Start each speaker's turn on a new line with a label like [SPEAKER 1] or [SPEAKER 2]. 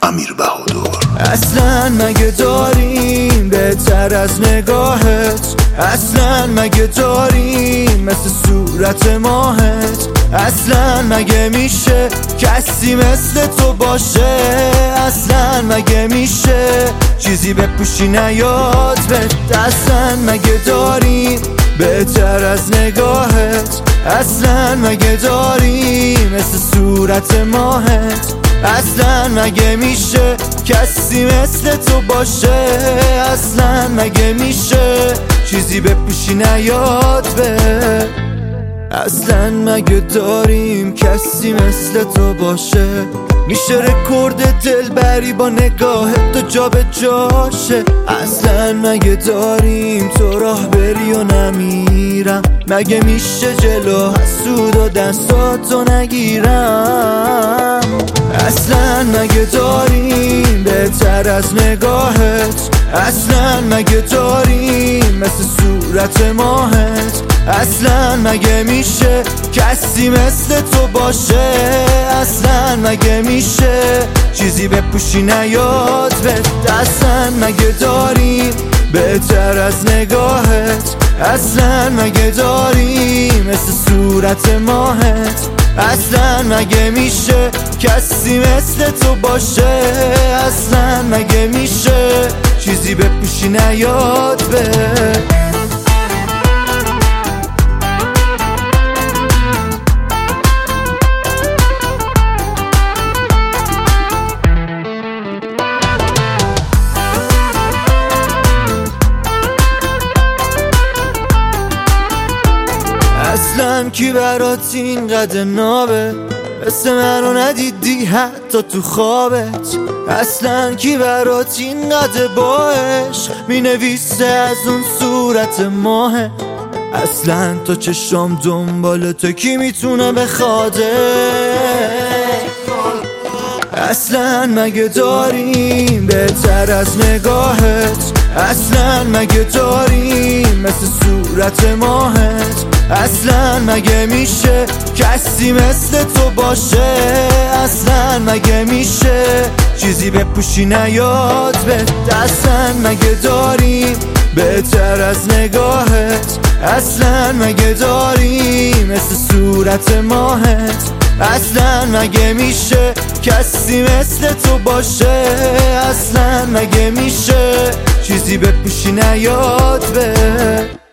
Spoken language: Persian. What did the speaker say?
[SPEAKER 1] امیر بهادر.
[SPEAKER 2] اصلا مگه داریم بهتر از نگاهت؟ اصلا مگه داریم مثل صورت ماهت؟ اصلا مگه میشه کسی مثل تو باشه؟ اصلا مگه میشه چیزی بپوشی نیاد بهت؟ اصلا مگه داریم بهتر از نگاهت؟ اصلا مگه داریم مثل صورت ماهت؟ اصلا مگه میشه کسی مثل تو باشه؟ اصلا مگه میشه چیزی بپوشی نیاد بهت؟ اصلا مگه داریم کسی مثل تو باشه؟ میشه رکورد دلبری با نگاه تو جا به جاشه؟ اصلا مگه داریم تو راه بری و نمیرم؟ مگه میشه جلو حسود و دستاتو نگیرم؟ اصلا مگه داریم بهتر از نگاهت؟ اصلا مگه داریم مثل صورت ماهت؟ اصلا مگه میشه کسی مثل تو باشه؟ اصلا مگه میشه چیزی بپوشی نیاد بهت؟ اصلا مگه داریم بهتر از نگاهت؟ اصلا مگه داریم مثل صورت ماهت؟ اصلا مگه میشه کسی مثل تو باشه؟ اصلا مگه میشه چیزی بپوشی نیاد بهت؟ اصلا کی برات اینقدر نابه مثل منو ندیدی حتی تو خوابت؟ اصلا کی برات اینقدر با عشق مینویسه از اون صورت ماهه؟ اصلا تو چشم دنبال تو کی میتونه بخواده؟ اصلا مگه داریم بهتر از نگاهت؟ اصلا مگه داریم مثل صورت ماهت؟ اصلا مگه میشه کسی مثل تو باشه؟ اصلا مگه میشه چیزی بپوشی نیاد بهت؟ اصلا مگه داریم بهتر از نگاهت؟ اصلا مگه داریم مثل صورت ماهت؟ اصلا مگه میشه کسی مثل تو باشه؟ اصلا مگه میشه چیزی بپوشی نیاد بهت؟